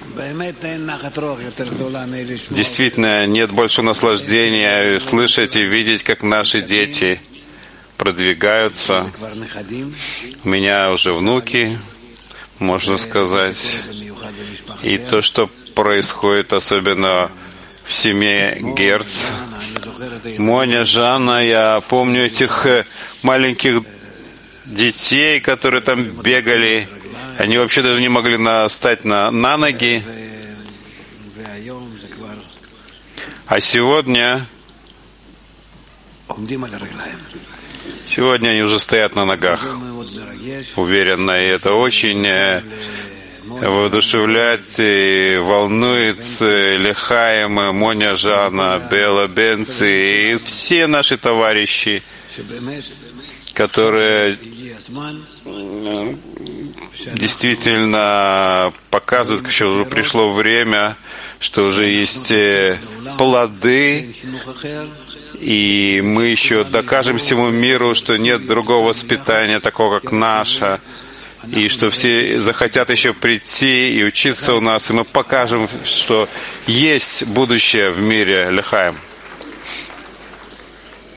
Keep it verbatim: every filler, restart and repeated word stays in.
Действительно, нет больше наслаждения слышать и видеть, как наши дети продвигаются. У меня уже внуки, можно сказать. И то, что происходит особенно в семье Герц. Моня, Жанна, я помню этих маленьких детей, которые там бегали. Они вообще даже не могли встать на, на ноги. А сегодня, сегодня они уже стоят на ногах, уверенно. И это очень воодушевляет и волнует Лехаим, Моня, Жанна, Бела, Бенци и все наши товарищи, которые действительно показывают, что уже пришло время, что уже есть плоды, и мы еще докажем всему миру, что нет другого воспитания такого, как наше, и что все захотят еще прийти и учиться у нас, и мы покажем, что есть будущее в мире. Лехаим.